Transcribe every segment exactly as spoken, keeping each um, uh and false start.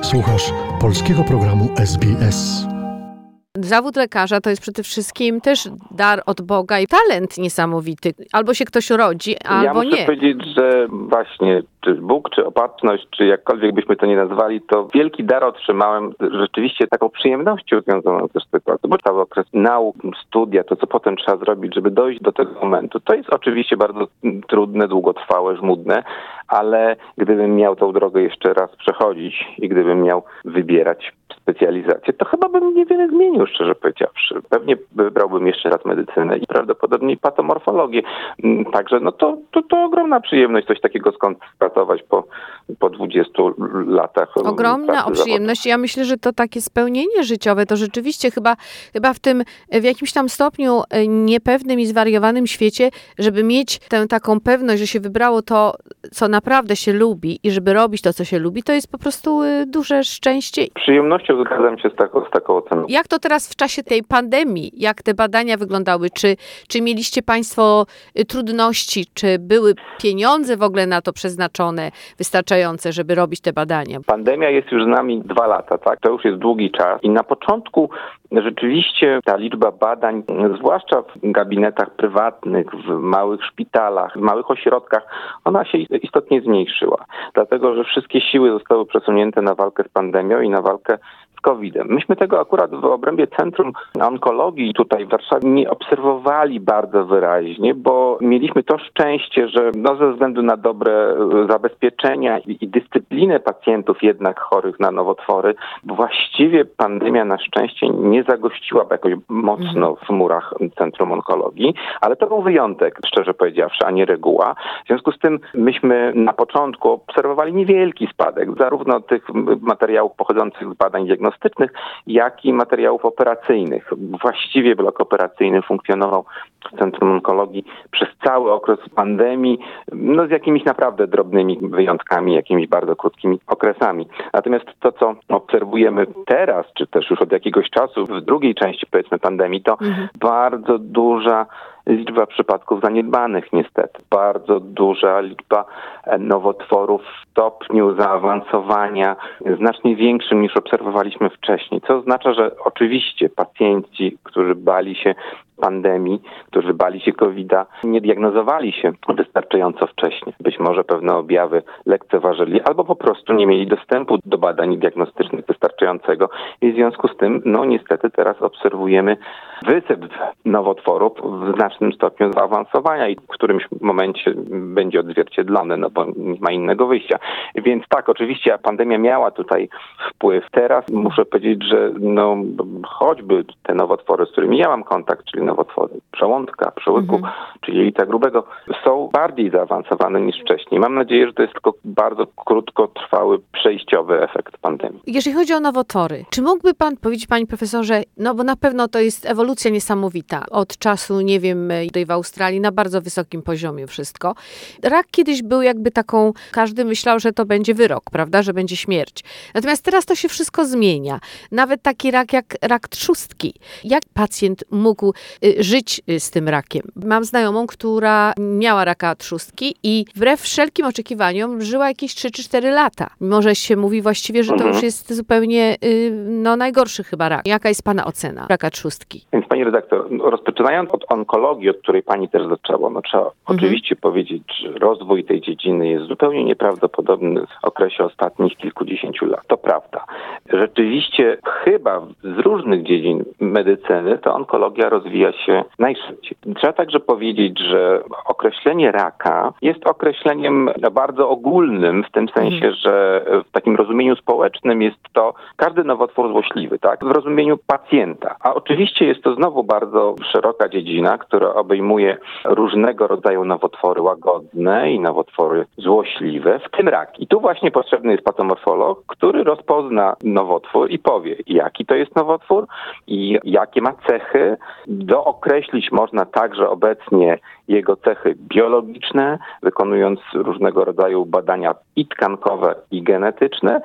Słuchasz polskiego programu S B S. Zawód lekarza to jest przede wszystkim też dar od Boga i talent niesamowity. Albo się ktoś rodzi, albo ja muszę nie. powiedzieć, że właśnie czy Bóg, czy opatrzność, czy jakkolwiek byśmy to nie nazwali, to wielki dar otrzymałem rzeczywiście taką przyjemnością związaną też z tym, bo cały okres nauk, studia, to co potem trzeba zrobić, żeby dojść do tego momentu, to jest oczywiście bardzo trudne, długotrwałe, żmudne, ale gdybym miał tą drogę jeszcze raz przechodzić i gdybym miał wybierać specjalizację, to chyba bym niewiele zmienił, szczerze powiedziawszy. Pewnie wybrałbym jeszcze raz medycynę i prawdopodobnie patomorfologię. Także no to, to, to ogromna przyjemność coś takiego skonstatować po, po dwudziestu latach. Ogromna przyjemność. Ja myślę, że to takie spełnienie życiowe, to rzeczywiście chyba, chyba w tym w jakimś tam stopniu niepewnym i zwariowanym świecie, żeby mieć tę taką pewność, że się wybrało to, co naprawdę się lubi i żeby robić to, co się lubi, to jest po prostu duże szczęście. Przyjemnością zgadzam się z taką, z taką oceną. Jak to teraz w czasie tej pandemii, jak te badania wyglądały? Czy, czy mieliście Państwo trudności? Czy były pieniądze w ogóle na to przeznaczone, wystarczające, żeby robić te badania? Pandemia jest już z nami dwa lata, tak? To już jest długi czas i na początku rzeczywiście ta liczba badań, zwłaszcza w gabinetach prywatnych, w małych szpitalach, w małych ośrodkach, ona się istotnie zmniejszyła. Dlatego, że wszystkie siły zostały przesunięte na walkę z pandemią i na walkę z kowidem. Myśmy tego akurat w obrębie Centrum Onkologii tutaj w Warszawie nie obserwowali bardzo wyraźnie, bo mieliśmy to szczęście, że no ze względu na dobre zabezpieczenia i, i dyscyplinę pacjentów jednak chorych na nowotwory, właściwie pandemia na szczęście nie zagościła jakoś mocno w murach Centrum Onkologii, ale to był wyjątek, szczerze powiedziawszy, a nie reguła. W związku z tym myśmy na początku obserwowali niewielki spadek, zarówno tych materiałów pochodzących z badań diagnostycznych, jak i materiałów operacyjnych. Właściwie blok operacyjny funkcjonował w Centrum Onkologii przez cały okres pandemii, no z jakimiś naprawdę drobnymi wyjątkami, jakimiś bardzo krótkimi okresami. Natomiast to, co obserwujemy teraz, czy też już od jakiegoś czasu, w drugiej części, powiedzmy, pandemii, to mhm. bardzo duża liczba przypadków zaniedbanych niestety. Bardzo duża liczba nowotworów w stopniu zaawansowania znacznie większym niż obserwowaliśmy wcześniej. Co oznacza, że oczywiście pacjenci, którzy bali się pandemii, którzy bali się kowida, nie diagnozowali się wystarczająco wcześnie. Być może pewne objawy lekceważyli albo po prostu nie mieli dostępu do badań diagnostycznych wystarczającego i w związku z tym, no niestety teraz obserwujemy wysyp nowotworów w znacznym stopniu zaawansowania i w którymś momencie będzie odzwierciedlone, no bo nie ma innego wyjścia. Więc tak, oczywiście pandemia miała tutaj wpływ. Teraz muszę powiedzieć, że no choćby te nowotwory, z którymi ja mam kontakt, czyli nowotwory przełądka, przełyku, mhm. czyli jelita grubego, są bardziej zaawansowane niż wcześniej. Mam nadzieję, że to jest tylko bardzo krótkotrwały, przejściowy efekt pandemii. Jeżeli chodzi o nowotwory, czy mógłby pan powiedzieć, panie profesorze, no bo na pewno to jest ewolucja niesamowita. Od czasu, nie wiem, tutaj w Australii na bardzo wysokim poziomie wszystko. Rak kiedyś był jakby taką, każdy myślał, że to będzie wyrok, prawda, że będzie śmierć. Natomiast teraz to się wszystko zmienia. Nawet taki rak jak rak trzustki. Jak pacjent mógł żyć z tym rakiem? Mam znajomą, która miała raka trzustki i wbrew wszelkim oczekiwaniom żyła jakieś trzy czy cztery lata. Mimo że się mówi właściwie, że to już jest zupełnie no, najgorszy chyba rak. Jaka jest pana ocena raka trzustki? Więc pani redaktor, rozpoczynając od onkologii, od której pani też zaczęła, no trzeba mhm. oczywiście powiedzieć, że rozwój tej dziedziny jest zupełnie nieprawdopodobny w okresie ostatnich kilkudziesięciu lat. To prawda. Rzeczywiście chyba z różnych dziedzin medycyny ta onkologia rozwija się najszybciej. Trzeba także powiedzieć, że określenie raka jest określeniem bardzo ogólnym w tym sensie, mhm. że w takim rozumieniu społecznym jest to każdy nowotwór złośliwy, tak? W rozumieniu pacjenta. A oczywiście jest to znowu bardzo szeroka dziedzina, która obejmuje różnego rodzaju nowotwory łagodne i nowotwory złośliwe, w tym rak. I tu właśnie potrzebny jest patomorfolog, który rozpozna nowotwór i powie, jaki to jest nowotwór i jakie ma cechy. Dookreślić można także obecnie jego cechy biologiczne, wykonując różnego rodzaju badania i tkankowe, i genetyczne. Określić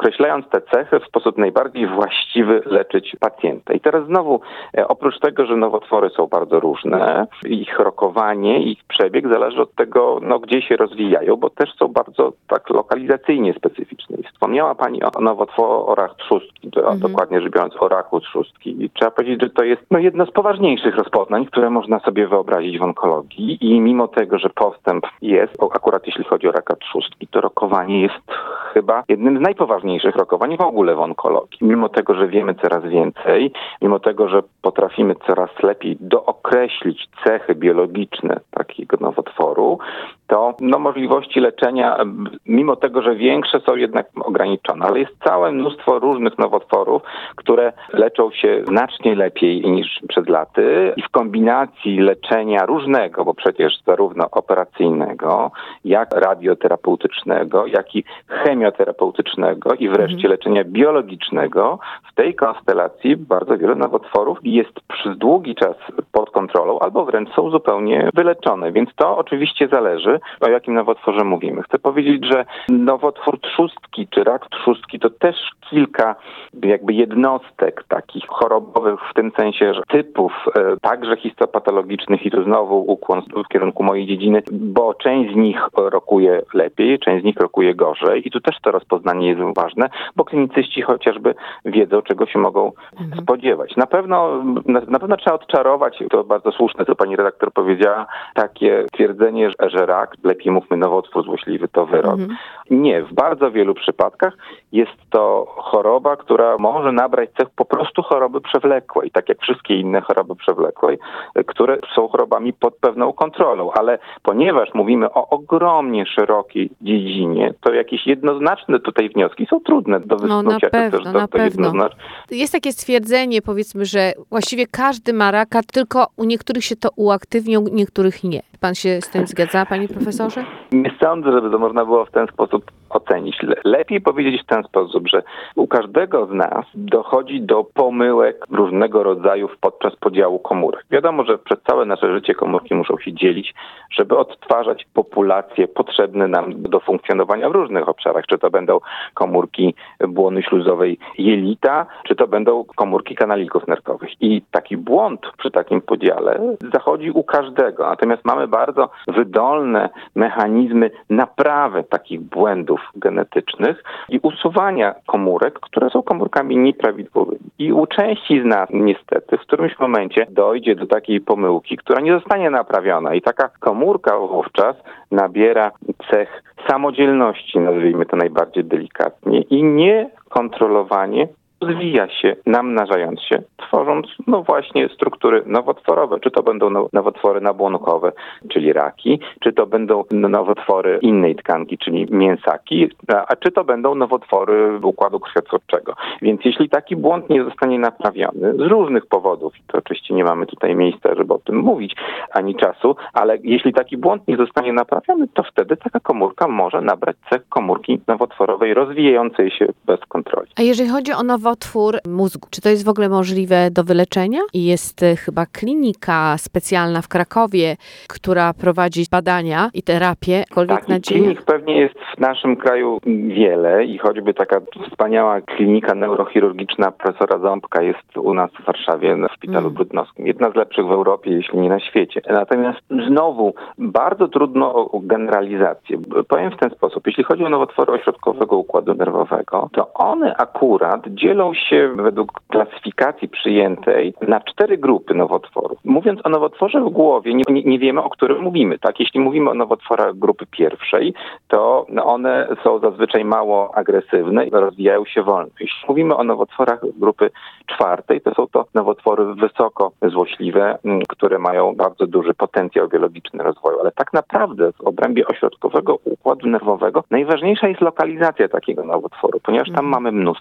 określając te cechy w sposób najbardziej właściwy leczyć pacjenta. I teraz znowu, oprócz tego, że nowotwory są bardzo różne, ich rokowanie, ich przebieg zależy od tego, no, gdzie się rozwijają, bo też są bardzo tak lokalizacyjnie specyficzne. I wspomniała Pani o nowotworach trzustki, mhm. dokładnie rzecz biorąc o raku trzustki. I trzeba powiedzieć, że to jest no, jedno z poważniejszych rozpoznań, które można sobie wyobrazić w onkologii i mimo tego, że postęp jest, akurat jeśli chodzi o raka trzustki, to rokowanie jest chyba jednym z najpoważniejszych rokowań w ogóle w onkologii. Mimo tego, że wiemy coraz więcej, mimo tego, że potrafimy coraz lepiej dookreślić cechy biologiczne takiego nowotworu, to no, możliwości leczenia, mimo tego, że większe są jednak ograniczone, ale jest całe mnóstwo różnych nowotworów, które leczą się znacznie lepiej niż przed laty i w kombinacji leczenia różnego, bo przecież zarówno operacyjnego, jak radioterapeutycznego, jak i chemioterapeutycznego i wreszcie mhm. leczenia biologicznego, w tej konstelacji bardzo wiele nowotworów jest przez długi czas pod kontrolą albo wręcz są zupełnie wyleczone, więc to oczywiście zależy, o jakim nowotworze mówimy. Chcę powiedzieć, że nowotwór trzustki czy rak trzustki to też kilka jakby jednostek takich chorobowych w tym sensie, że typów e, także histopatologicznych i tu znowu ukłon w kierunku mojej dziedziny, bo część z nich rokuje lepiej, część z nich rokuje gorzej i tu też to rozpoznanie jest ważne, bo klinicyści chociażby wiedzą, czego się mogą mhm. spodziewać. Na pewno, na, na pewno trzeba odczarować, to bardzo słuszne, co pani redaktor powiedziała, takie twierdzenie, że, że rak, lepiej mówmy nowotwór złośliwy, to wyrok. Mhm. Nie, w bardzo wielu przypadkach jest to choroba, która może nabrać cech po prostu choroby przewlekłej, tak jak wszystkie inne choroby przewlekłej, które są chorobami pod pewną kontrolą, ale ponieważ mówimy o ogromnie szerokiej dziedzinie, to jakieś jednoznaczne tutaj wnioski są trudne do wysnucia. No na pewno, to, to, na to pewno. Jest takie stwierdzenie, powiedzmy, że właściwie każdy ma raka, tylko u niektórych się to uaktywni, u niektórych nie. Pan się z tym zgadza, panie profesorze? Nie sądzę, żeby to można było w ten sposób ocenić. Lepiej powiedzieć w ten sposób, że u każdego z nas dochodzi do pomyłek różnego rodzaju podczas podziału komórek. Wiadomo, że przez całe nasze życie komórki muszą się dzielić, żeby odtwarzać populacje potrzebne nam do funkcjonowania w różnych obszarach. Czy to będą komórki błony śluzowej jelita, czy to będą komórki kanalików nerkowych. I taki błąd przy takim podziale zachodzi u każdego. Natomiast mamy bardzo wydolne mechanizmy naprawy takich błędów genetycznych i usuwania komórek, które są komórkami nieprawidłowymi. I u części z nas niestety w którymś momencie dojdzie do takiej pomyłki, która nie zostanie naprawiona i taka komórka wówczas nabiera cech samodzielności, nazwijmy to najbardziej delikatnie, i niekontrolowanie rozwija się, namnażając się, tworząc no właśnie struktury nowotworowe. Czy to będą nowotwory nabłonkowe, czyli raki, czy to będą nowotwory innej tkanki, czyli mięsaki, a czy to będą nowotwory układu krwiotwórczego. Więc jeśli taki błąd nie zostanie naprawiony z różnych powodów, i to oczywiście nie mamy tutaj miejsca, żeby o tym mówić, ani czasu, ale jeśli taki błąd nie zostanie naprawiony, to wtedy taka komórka może nabrać cech komórki nowotworowej rozwijającej się bez kontroli. A jeżeli chodzi o nowotwór mózgu, czy to jest w ogóle możliwe do wyleczenia? I jest chyba klinika specjalna w Krakowie, która prowadzi badania i terapię. Tak, i klinik pewnie jest w naszym kraju wiele i choćby taka wspaniała klinika neurochirurgiczna profesora Ząbka jest u nas w Warszawie w Szpitalu mm. Brudnowskim. Jedna z lepszych w Europie, jeśli nie na świecie. Natomiast znowu bardzo trudno o generalizację. Powiem w ten sposób. Jeśli chodzi o nowotwory ośrodkowego układu nerwowego, to one akurat dzielą się według klasyfikacji przyjętej na cztery grupy nowotworów. Mówiąc o nowotworze w głowie, nie, nie, nie wiemy, o którym mówimy. Tak, jeśli mówimy o nowotworach grupy pierwszej, to one są zazwyczaj mało agresywne i rozwijają się wolno. Jeśli mówimy o nowotworach grupy czwartej, to są to nowotwory wysoko złośliwe, które mają bardzo duży potencjał biologiczny rozwoju. Ale tak naprawdę w obrębie ośrodkowego układu nerwowego najważniejsza jest lokalizacja takiego nowotworu, ponieważ tam mamy mnóstwo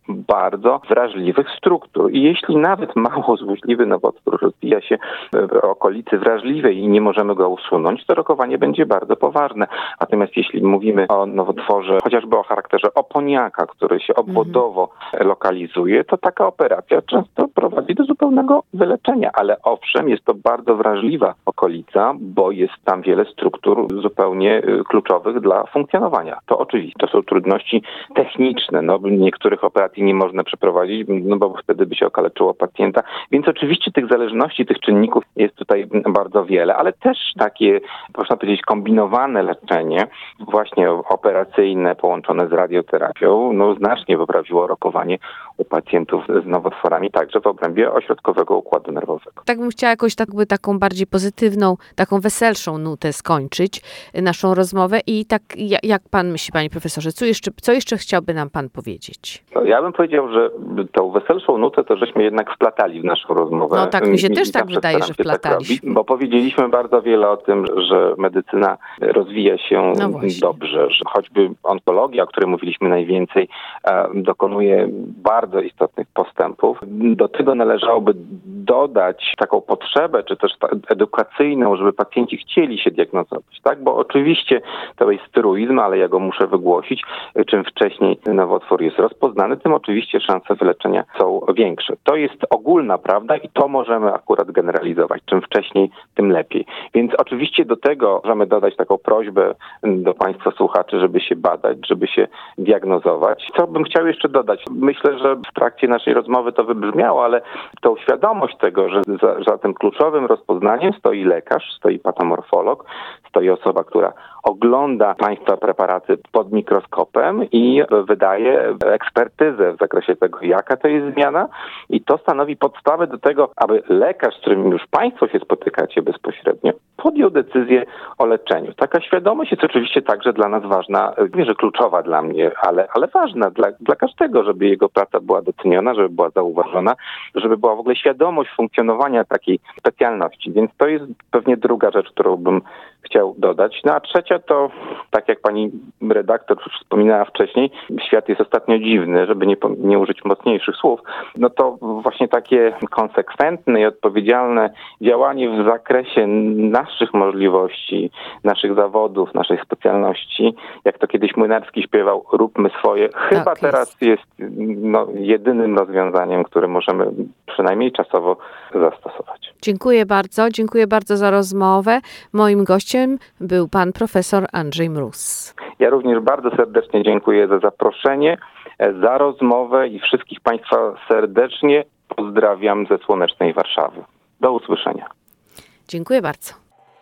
bardzo wrażliwych struktur. I jeśli nawet mało złośliwy nowotwór rozwija się w okolicy wrażliwej i nie możemy go usunąć, to rokowanie będzie bardzo poważne. Natomiast jeśli mówimy o nowotworze, chociażby o charakterze oponiaka, który się obwodowo mhm. lokalizuje, to taka operacja często prowadzi do zupełnego wyleczenia. Ale owszem, jest to bardzo wrażliwa okolica, bo jest tam wiele struktur zupełnie kluczowych dla funkcjonowania. To oczywiście, to są trudności techniczne. No, niektórych operacji nie można przeprowadzić, no bo wtedy by się okaleczyło pacjenta. Więc oczywiście tych zależności, tych czynników jest tutaj bardzo wiele, ale też takie, można powiedzieć, kombinowane leczenie, właśnie operacyjne połączone z radioterapią, no znacznie poprawiło rokowanie u pacjentów z nowotworami, także w obrębie ośrodkowego układu nerwowego. Tak bym chciała jakoś tak, by taką bardziej pozytywną, taką weselszą nutę skończyć naszą rozmowę i tak jak pan myśli, panie profesorze, co jeszcze, co jeszcze chciałby nam pan powiedzieć? Ja bym powiedział, że tą weselszą nutę to żeśmy jednak wplatali w naszą rozmowę. No tak, mi się też tak wydaje, że wplataliśmy. Tak robić, bo powiedzieliśmy bardzo wiele o tym, że medycyna rozwija się no dobrze, że choćby onkologia, o której mówiliśmy najwięcej, dokonuje bardzo istotnych postępów. Do tego należałoby dodać taką potrzebę, czy też edukacyjną, żeby pacjenci chcieli się diagnozować, tak? Bo oczywiście to jest truizm, ale ja go muszę wygłosić. Czym wcześniej nowotwór jest rozpoznany, tym oczywiście szanse wyleczenia są większe. To jest ogólna prawda i to możemy akurat generalizować. Czym wcześniej, tym lepiej. Więc oczywiście do tego możemy dodać taką prośbę do państwa słuchaczy, żeby się badać, żeby się diagnozować. Co bym chciał jeszcze dodać? Myślę, że w trakcie naszej rozmowy to wybrzmiało, ale tą świadomość tego, że za, za tym kluczowym rozpoznaniem stoi lekarz, stoi patomorfolog, stoi osoba, która ogląda państwa preparaty pod mikroskopem i wydaje ekspertyzę w zakresie tego, jaka to jest zmiana i to stanowi podstawę do tego, aby lekarz, z którym już państwo się spotykacie bezpośrednio, podjął decyzję o leczeniu. Taka świadomość jest oczywiście także dla nas ważna, nie że kluczowa dla mnie, ale, ale ważna dla, dla każdego, żeby jego praca była doceniona, żeby była zauważona, żeby była w ogóle świadomość funkcjonowania takiej specjalności. Więc to jest pewnie druga rzecz, którą bym chciał dodać. No a trzecia to, tak jak pani redaktor wspominała wcześniej, świat jest ostatnio dziwny, żeby nie, nie użyć mocniejszych słów, no to właśnie takie konsekwentne i odpowiedzialne działanie w zakresie naszych możliwości, naszych zawodów, naszej specjalności, jak to kiedyś Młynarski śpiewał, róbmy swoje, chyba tak teraz jest, jest no, jedynym rozwiązaniem, które możemy przynajmniej czasowo zastosować. Dziękuję bardzo, dziękuję bardzo za rozmowę. Moim gościem był pan profesor Andrzej Mróz. Ja również bardzo serdecznie dziękuję za zaproszenie, za rozmowę i wszystkich państwa serdecznie pozdrawiam ze słonecznej Warszawy. Do usłyszenia. Dziękuję bardzo.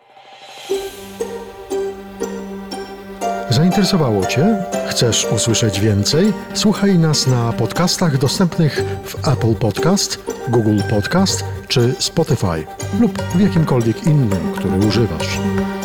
Zainteresowało Cię? Chcesz usłyszeć więcej? Słuchaj nas na podcastach dostępnych w Apple Podcast, Google Podcast czy Spotify lub w jakimkolwiek innym, który używasz.